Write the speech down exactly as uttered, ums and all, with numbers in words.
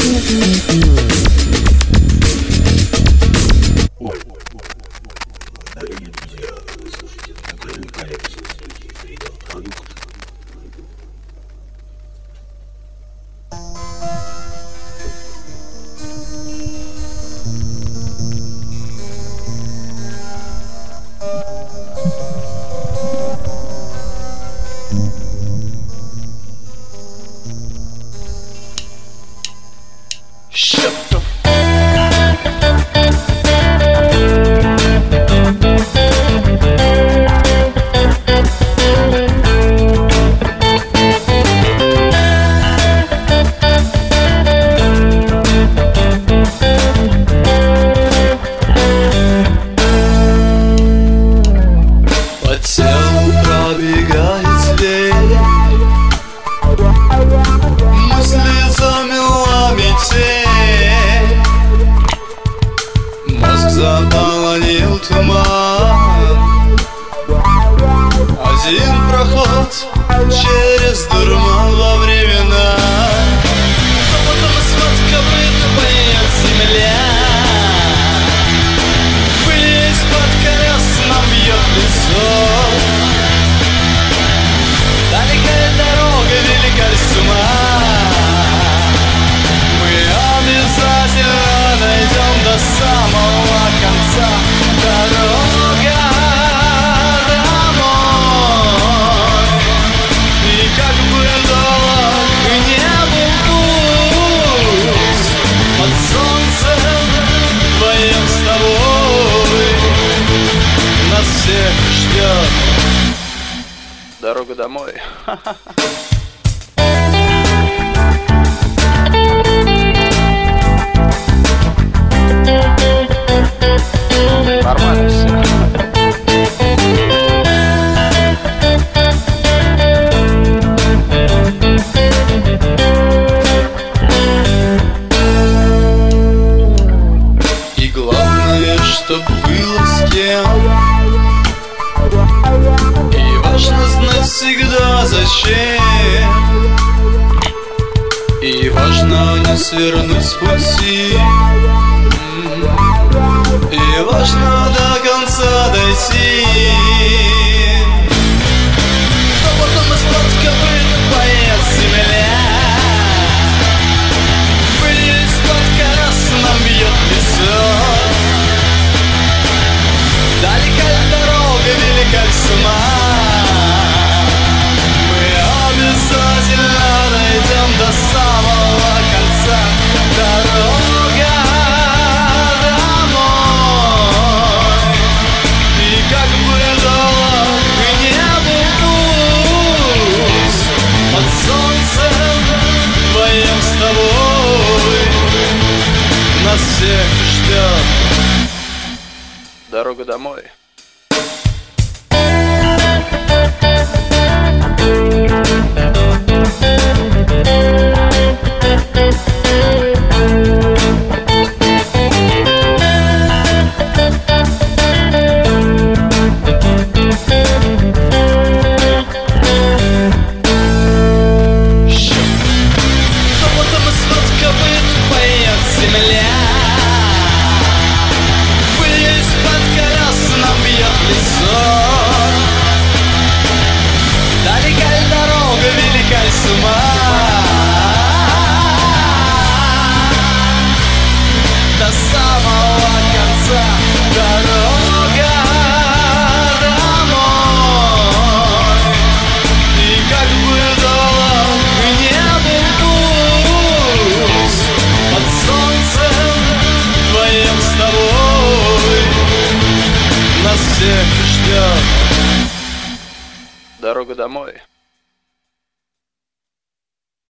Дорогие друзья, вы слушаете музыкальную коллекцию студии Freedom Product. Shut the По телу пробегает тень, мысли замела метель, мозг заполонил туман. Один проход через дурман во времена. Золотом из-под копыт поет земля, пыль из-под колес нам бьет лицо. Далека ли дорога, велика ли сума, мы обязательно дойдем до самого конца. Дорога домой, и как бы долг не был путь, под солнцем вдвоем с тобой нас всех ждет дорога домой. Нормально все. И главное, чтоб было с кем. И важно знать всегда зачем. И важно не свернуть с пути. И важно до конца дойти. Золотом из-под копыт поет земля, пыль из-под колес нам бьет лицо. Далека ли дорога, велика ли сума, мы обязательно дойдем до самого конца. Дорога домой, и как бы долг не был путь, под солнцем вдвоем с тобой нас всех ждет дорога домой. Золотом из-под копыт поет земля, пыль из-под колес нам бьет лицо. Далека ли дорога, велика ли сума, до самого конца. Дорога домой, и как бы долг не был путь, под солнцем вдвоем с тобой нас всех ждет дорога домой.